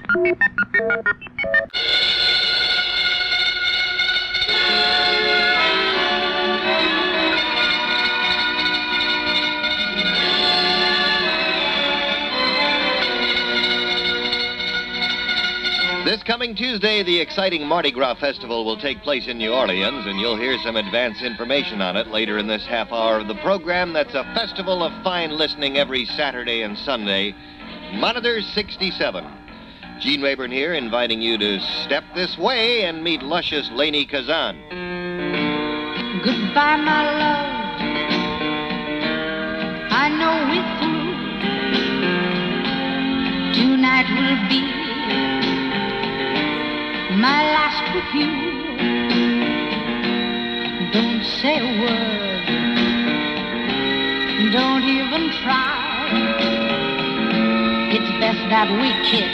This coming Tuesday, the exciting Mardi Gras Festival will take place in New Orleans, and you'll hear some advance information on it later in this half hour of the program. That's a festival of fine listening every Saturday and Sunday. Monitor 67. Gene Rayburn here, inviting you to step this way and meet luscious Lainey Kazan. Goodbye, my love. I know we're through. Tonight will be my last with you. Don't say a word, don't even try. It's best that we kiss.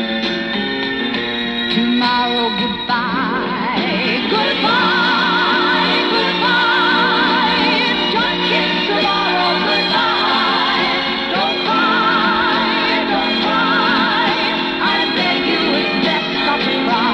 Tomorrow, goodbye. Goodbye, goodbye. Just kiss tomorrow, goodbye. Don't cry, don't cry. I beg you, it's best not to cry.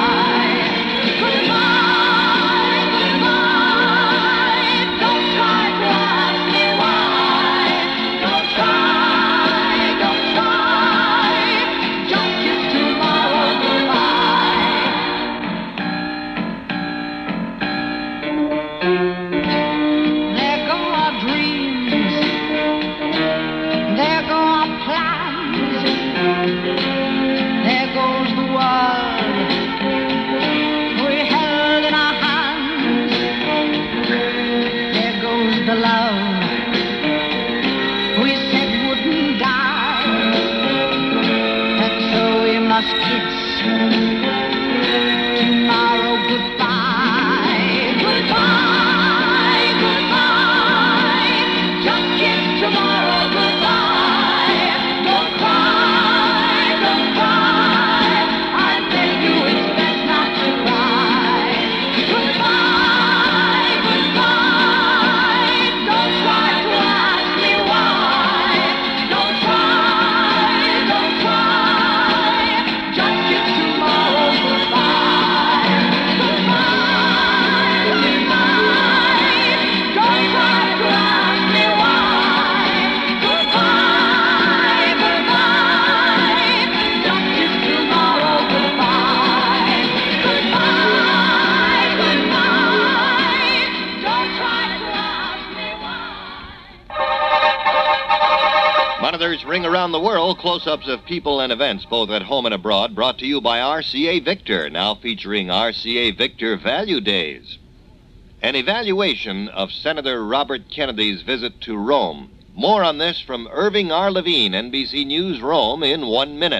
Ring around the world, close-ups of people and events, both at home and abroad, brought to you by RCA Victor, now featuring RCA Victor Value Days. An evaluation of Senator Robert Kennedy's visit to Rome. More on this from Irving R. Levine, NBC News, Rome, in 1 minute.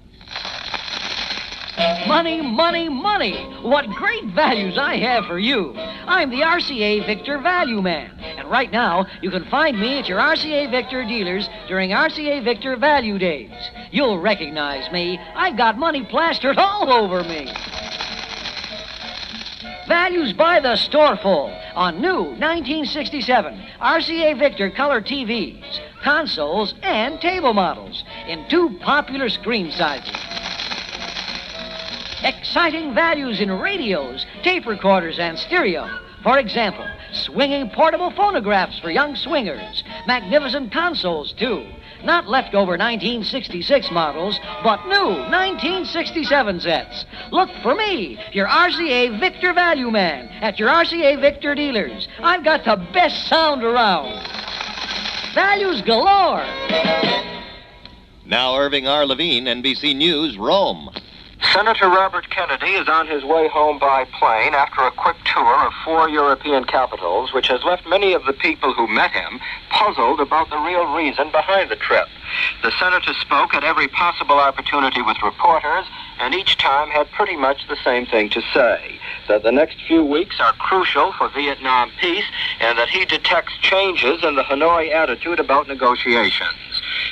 Money, money, money. What great values I have for you. I'm the RCA Victor Value Man. And right now, you can find me at your RCA Victor dealers during RCA Victor Value Days. You'll recognize me. I've got money plastered all over me. Values by the storeful on new 1967 RCA Victor color TVs, consoles, and table models in 2 popular screen sizes. Exciting values in radios, tape recorders, and stereo. For example, swinging portable phonographs for young swingers. Magnificent consoles, too. Not leftover 1966 models, but new 1967 sets. Look for me, your RCA Victor Value Man, at your RCA Victor dealers. I've got the best sound around. Values galore. Now Irving R. Levine, NBC News, Rome. Senator Robert Kennedy is on his way home by plane after a quick tour of 4 European capitals, which has left many of the people who met him puzzled about the real reason behind the trip. The senator spoke at every possible opportunity with reporters, and each time had pretty much the same thing to say, that the next few weeks are crucial for Vietnam peace, and that he detects changes in the Hanoi attitude about negotiations.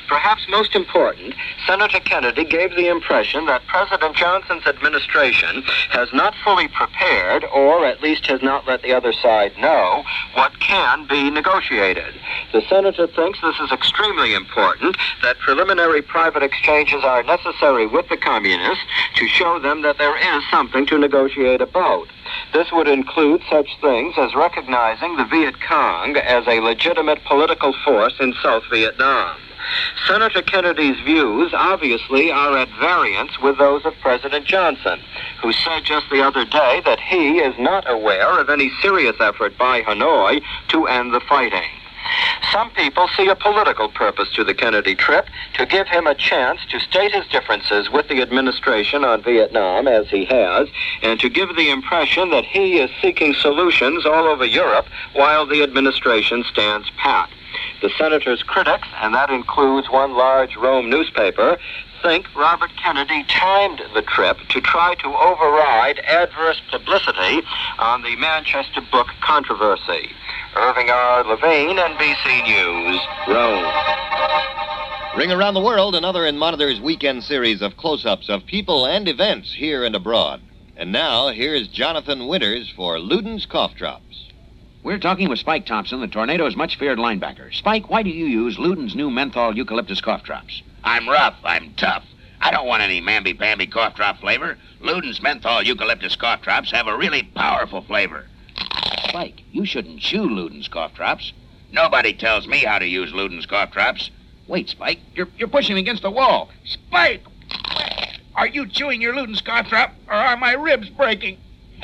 Perhaps most important, Senator Kennedy gave the impression that President Johnson's administration has not fully prepared, or at least has not let the other side know, what can be negotiated. The senator thinks this is extremely important, that preliminary private exchanges are necessary with the communists to show them that there is something to negotiate about. This would include such things as recognizing the Viet Cong as a legitimate political force in South Vietnam. Senator Kennedy's views obviously are at variance with those of President Johnson, who said just the other day that he is not aware of any serious effort by Hanoi to end the fighting. Some people see a political purpose to the Kennedy trip, to give him a chance to state his differences with the administration on Vietnam, as he has, and to give the impression that he is seeking solutions all over Europe while the administration stands pat. The senator's critics, and that includes one large Rome newspaper, think Robert Kennedy timed the trip to try to override adverse publicity on the Manchester book controversy. Irving R. Levine, NBC News, Rome. Ring Around the World, another in Monitor's weekend series of close-ups of people and events here and abroad. And now, here's Jonathan Winters for Luden's Cough Drops. We're talking with Spike Thompson, the Tornado's much-feared linebacker. Spike, why do you use Luden's new menthol eucalyptus cough drops? I'm rough. I'm tough. I don't want any mamby-pamby cough drop flavor. Luden's menthol eucalyptus cough drops have a really powerful flavor. Spike, you shouldn't chew Luden's cough drops. Nobody tells me how to use Luden's cough drops. Wait, Spike, you're pushing me against the wall. Spike! Are you chewing your Luden's cough drop, or are my ribs breaking?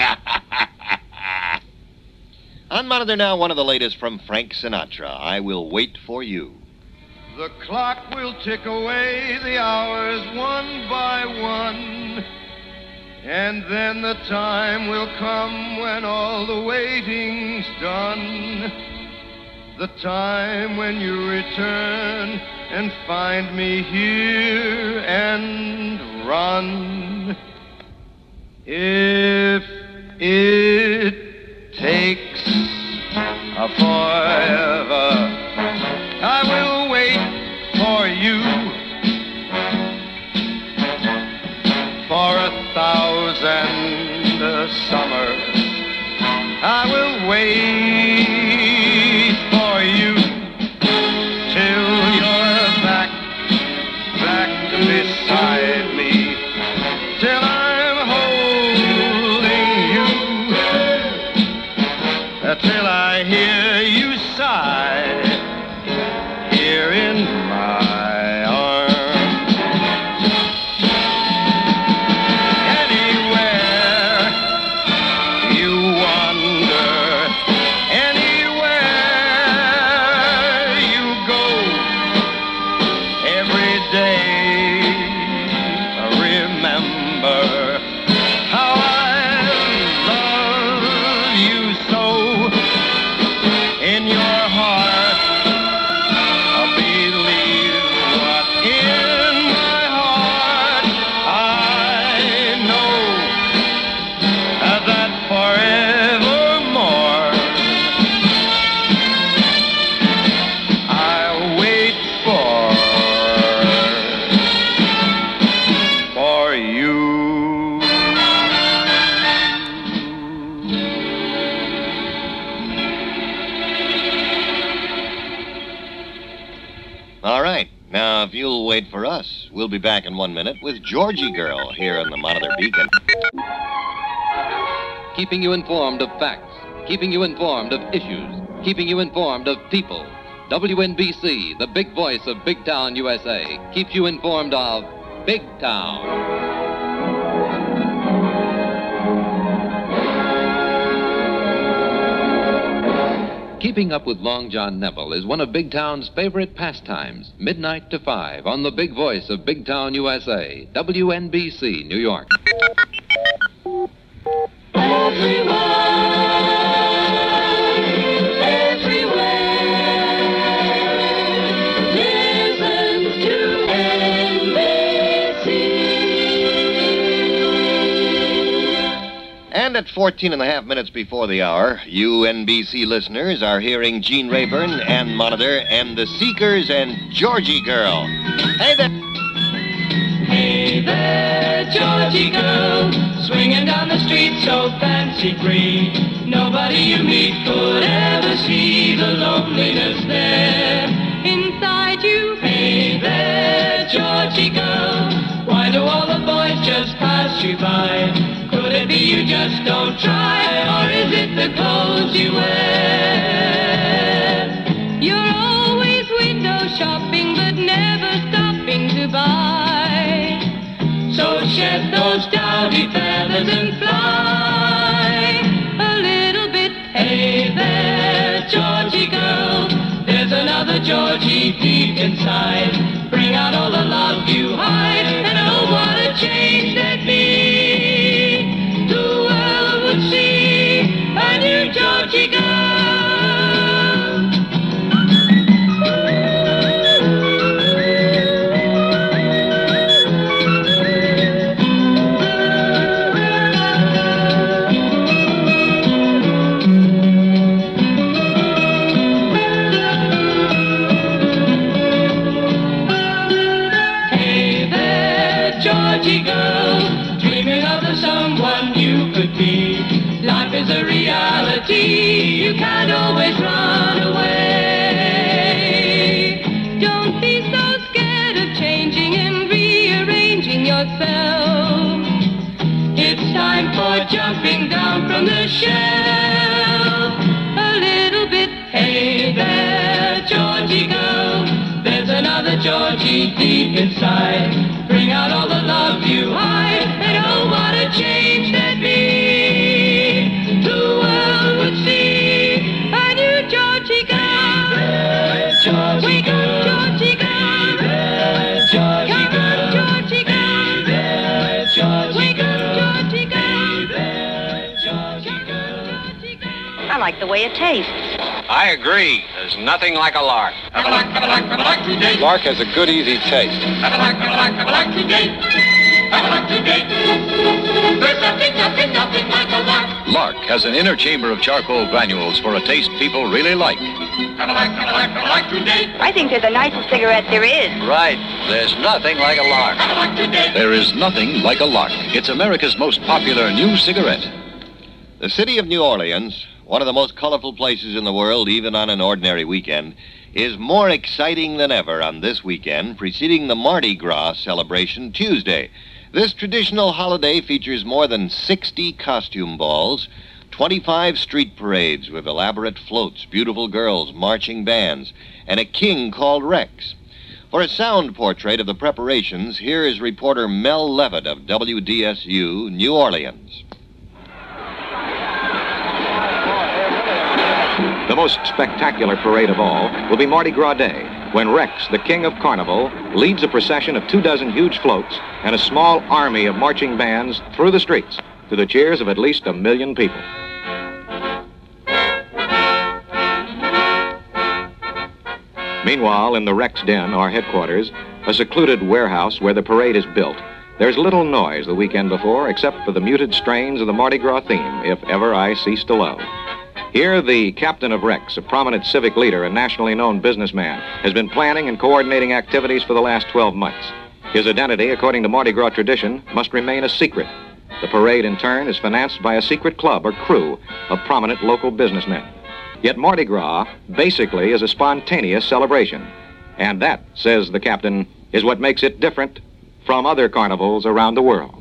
On Monitor now, one of the latest from Frank Sinatra, I Will Wait for You. The clock will tick away the hours one by one, and then the time will come when all the waiting's done. The time when you return and find me here and run. If it takes a forever, I will wait for you. For 1,000 summers, I will wait for you till you're back beside me, till I'm holding you, till I hear you sigh here in my arms. Anywhere you wander, anywhere you go, every day remember how I love you so. In your heart, believe what in my heart I know, that forevermore I'll wait for you. All right. Now, if you'll wait for us, we'll be back in 1 minute with Georgie Girl here on the Monitor Beacon. Keeping you informed of facts, keeping you informed of issues, keeping you informed of people. WNBC, the big voice of Big Town, USA, keeps you informed of Big Town. Keeping up with Long John Neville is one of Big Town's favorite pastimes, midnight to 5, on the big voice of Big Town, USA, WNBC, New York. And at 14 and a half minutes before the hour, you NBC listeners are hearing Gene Rayburn, Ann Monitor, and the Seekers and Georgie Girl. Hey there! Hey there, Georgie girl, swinging down the street so fancy-free. Nobody you meet could ever see the loneliness there inside you. Hey there, Georgie girl, why do all the boys just pass you by? Could it be you just don't try, or is it the clothes you wear? You're always window shopping, but never stopping to buy. So shed those dowdy feathers and fly a little bit. Hey there, Georgie girl, there's another Georgie deep inside. Bring out all the love you hide, and oh, what a change there'd be. The world would see a new Georgie girl. Georgie girl, dreaming of the someone you could be. Life is a reality, you can't always run away. Don't be so scared of changing and rearranging yourself. It's time for jumping down from the shelf a little bit. Hey there, Georgie girl, there's another Georgie deep inside. Bring out all the love you hide, and oh, what a change there'd be. The world would see a new Georgie girl. Wake up, Georgie girl. Georgie girl. Georgie girl. Wake up, Georgie girl. Georgie girl. I like the way it tastes. I agree. There's nothing like a lark. Lark has a good, easy taste. There's nothing like a lark. Lark has an inner chamber of charcoal granules for a taste people really like. I think they're the nicest cigarette there is. Right. There's nothing like a lark. There is nothing like a lark. It's America's most popular new cigarette. The city of New Orleans, one of the most colorful places in the world, even on an ordinary weekend, is more exciting than ever on this weekend, preceding the Mardi Gras celebration Tuesday. This traditional holiday features more than 60 costume balls, 25 street parades with elaborate floats, beautiful girls, marching bands, and a king called Rex. For a sound portrait of the preparations, here is reporter Mel Levitt of WDSU, New Orleans. The most spectacular parade of all will be Mardi Gras Day, when Rex, the king of carnival, leads a procession of 24 huge floats and a small army of marching bands through the streets to the cheers of at least 1 million people. Meanwhile, in the Rex Den, our headquarters, a secluded warehouse where the parade is built, there's little noise the weekend before except for the muted strains of the Mardi Gras theme, If Ever I Cease to Love. Here, the captain of Rex, a prominent civic leader and nationally known businessman, has been planning and coordinating activities for the last 12 months. His identity, according to Mardi Gras tradition, must remain a secret. The parade, in turn, is financed by a secret club or crew of prominent local businessmen. Yet Mardi Gras basically is a spontaneous celebration. And that, says the captain, is what makes it different from other carnivals around the world.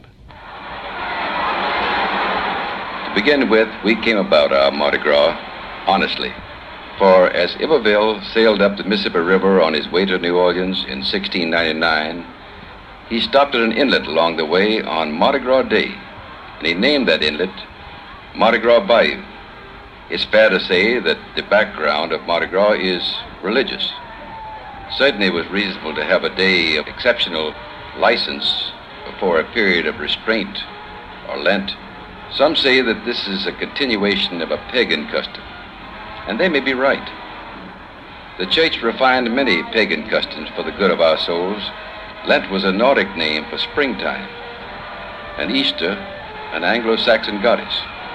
To begin with, we came about our Mardi Gras honestly. For as Iberville sailed up the Mississippi River on his way to New Orleans in 1699, he stopped at an inlet along the way on Mardi Gras Day, and he named that inlet Mardi Gras Bayou. It's fair to say that the background of Mardi Gras is religious. Certainly it was reasonable to have a day of exceptional license for a period of restraint or Lent. Some say that this is a continuation of a pagan custom, and they may be right. The church refined many pagan customs for the good of our souls. Lent was a Nordic name for springtime, and Easter, an Anglo-Saxon goddess.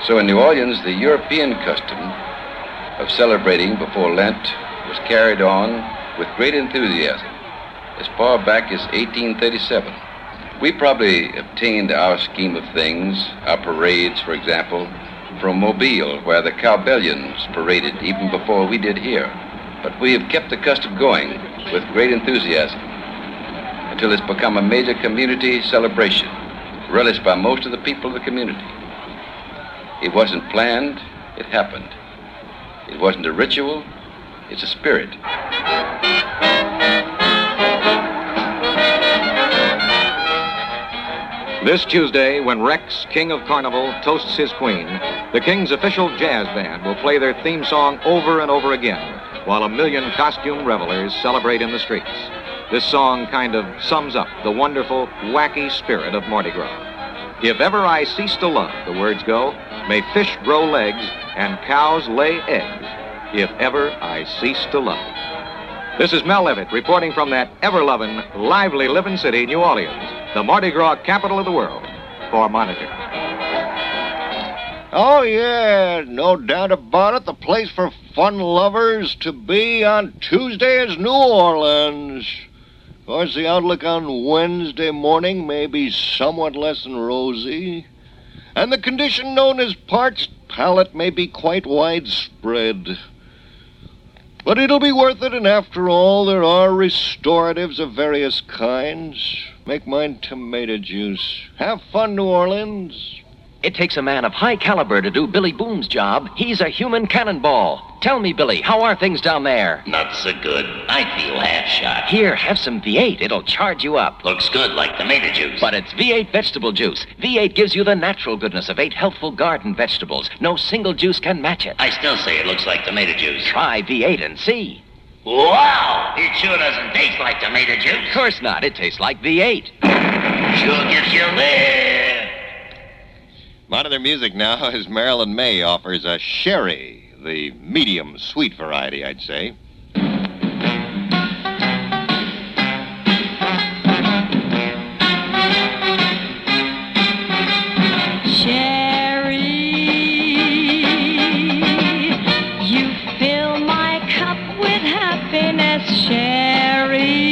So in New Orleans, the European custom of celebrating before Lent was carried on with great enthusiasm as far back as 1837. We probably obtained our scheme of things, our parades, for example, from Mobile, where the cowbellions paraded even before we did here. But we have kept the custom going with great enthusiasm until it's become a major community celebration, relished by most of the people of the community. It wasn't planned, it happened. It wasn't a ritual, it's a spirit. This Tuesday, when Rex, King of Carnival, toasts his queen, the King's official jazz band will play their theme song over and over again, while a million costume revelers celebrate in the streets. This song kind of sums up the wonderful, wacky spirit of Mardi Gras. If ever I cease to love, the words go, may fish grow legs and cows lay eggs, if ever I cease to love. This is Mel Levitt reporting from that ever-loving, lively living city, New Orleans, the Mardi Gras capital of the world, for Monitor. Oh, yeah, no doubt about it. The place for fun lovers to be on Tuesday is New Orleans. Of course, the outlook on Wednesday morning may be somewhat less than rosy, and the condition known as parched palate may be quite widespread. But it'll be worth it, and after all, there are restoratives of various kinds. Make mine tomato juice. Have fun, New Orleans. It takes a man of high caliber to do Billy Boone's job. He's a human cannonball. Tell me, Billy, how are things down there? Not so good. I feel half shot. Here, have some V8. It'll charge you up. Looks good like tomato juice. But it's V8 vegetable juice. V8 gives you the natural goodness of 8 healthful garden vegetables. No single juice can match it. I still say it looks like tomato juice. Try V8 and see. Wow! It sure doesn't taste like tomato juice. Of course not. It tastes like V8. Sure gives you lift. Monitor music now as Marilyn May offers a sherry, the medium sweet variety, I'd say. Sherry, you fill my cup with happiness, Sherry.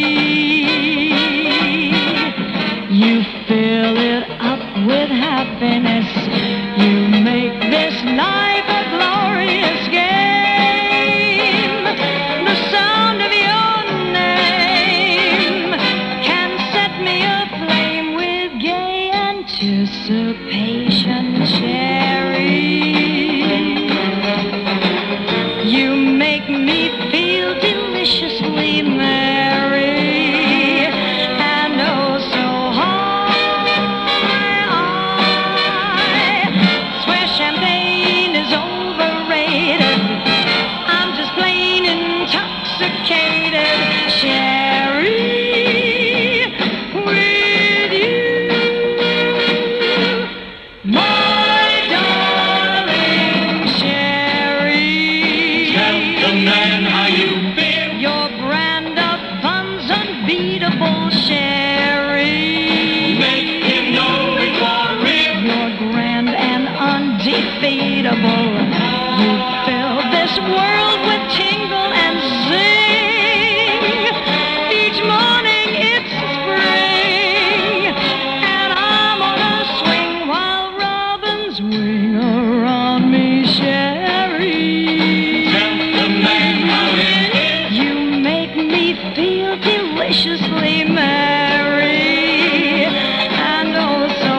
You fill it up with happiness. You make this life a glorious game. The sound of your name can set me aflame with gay anticipation, Sherry. You make me feel deliciously merry and oh so high. Swear champagne is overrated. I'm just plain intoxicated, Sherry, with you, my darling Sherry. Tell the man how you feel. Your brand of fun's unbeatable, Sherry. Make him know it's for real. You're grand and undefeatable. You fill this world with tingle and zing. Each morning it's spring, and I'm on a swing while robins wing around me, Sherry. Tell the man how it is. You make me feel deliciously merry, and oh so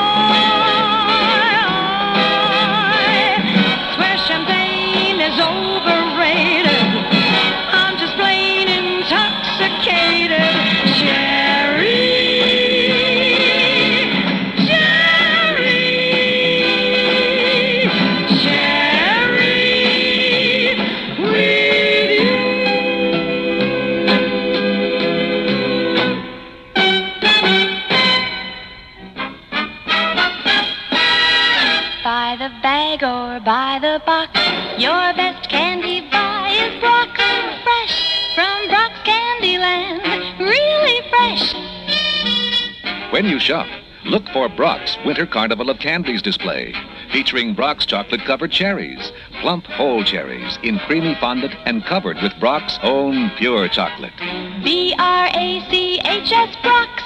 high. Swear champagne is overrated. I'm just plain intoxicated, Sherry. Sherry. Sherry. With you. By the bag or by the box, your best candy buy is Brock. Fresh from Brock's Candyland, really fresh. When you shop, look for Brock's Winter Carnival of Candies display. featuring Brock's chocolate-covered cherries. Plump whole cherries in creamy fondant and covered with Brock's own pure chocolate. B-R-A-C-H-S Brock's.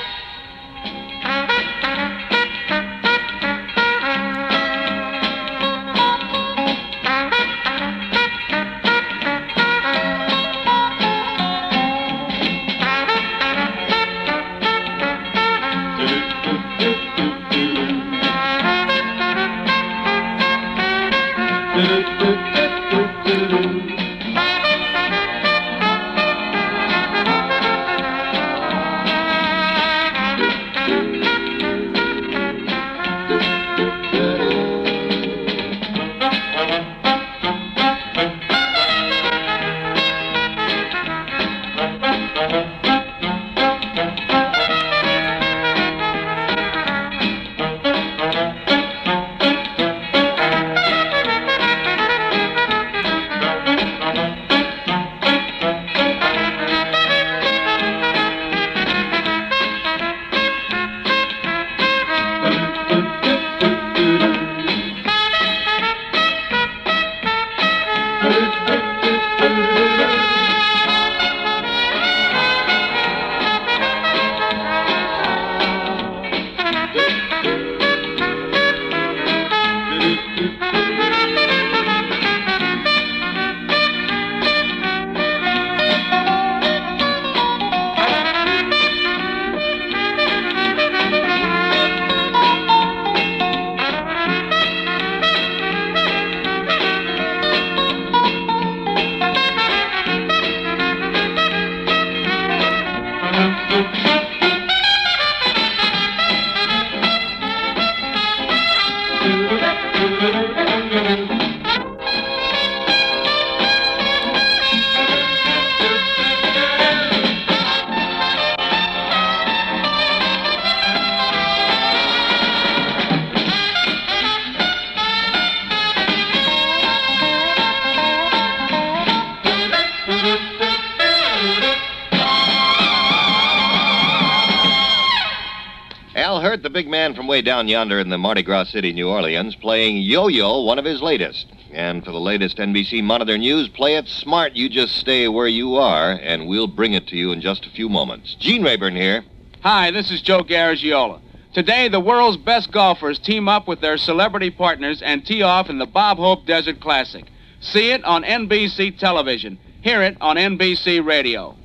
Al Hurt, the big man from way down yonder in the Mardi Gras City, New Orleans, playing Yo-Yo, one of his latest. And for the latest NBC Monitor News, play it smart. You just stay where you are, and we'll bring it to you in just a few moments. Gene Rayburn here. Hi, this is Joe Garagiola. Today, the world's best golfers team up with their celebrity partners and tee off in the Bob Hope Desert Classic. See it on NBC television. Hear it on NBC radio.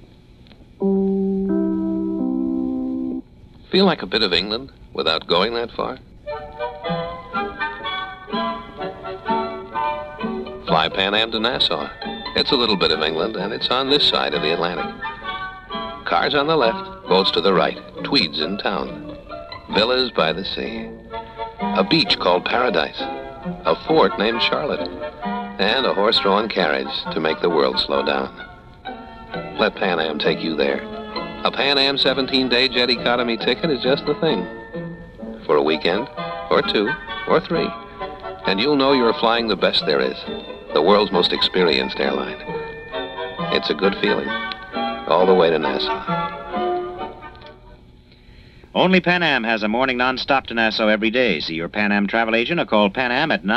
Feel like a bit of England without going that far? Fly Pan Am to Nassau. It's a little bit of England, and it's on this side of the Atlantic. Cars on the left, boats to the right, Tweeds in town. Villas by the sea. A beach called Paradise. A fort named Charlotte. And a horse-drawn carriage to make the world slow down. Let Pan Am take you there. A Pan Am 17-day jet economy ticket is just the thing. For a weekend, or 2, or 3. And you'll know you're flying the best there is. The world's most experienced airline. It's a good feeling. All the way to Nassau. Only Pan Am has a morning nonstop to Nassau every day. See your Pan Am travel agent or call Pan Am at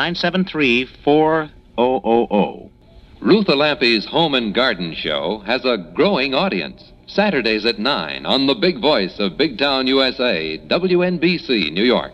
973-4000. Ruth Alampi's Home and Garden Show has a growing audience. Saturdays at 9 on the big voice of Big Town USA, WNBC, New York.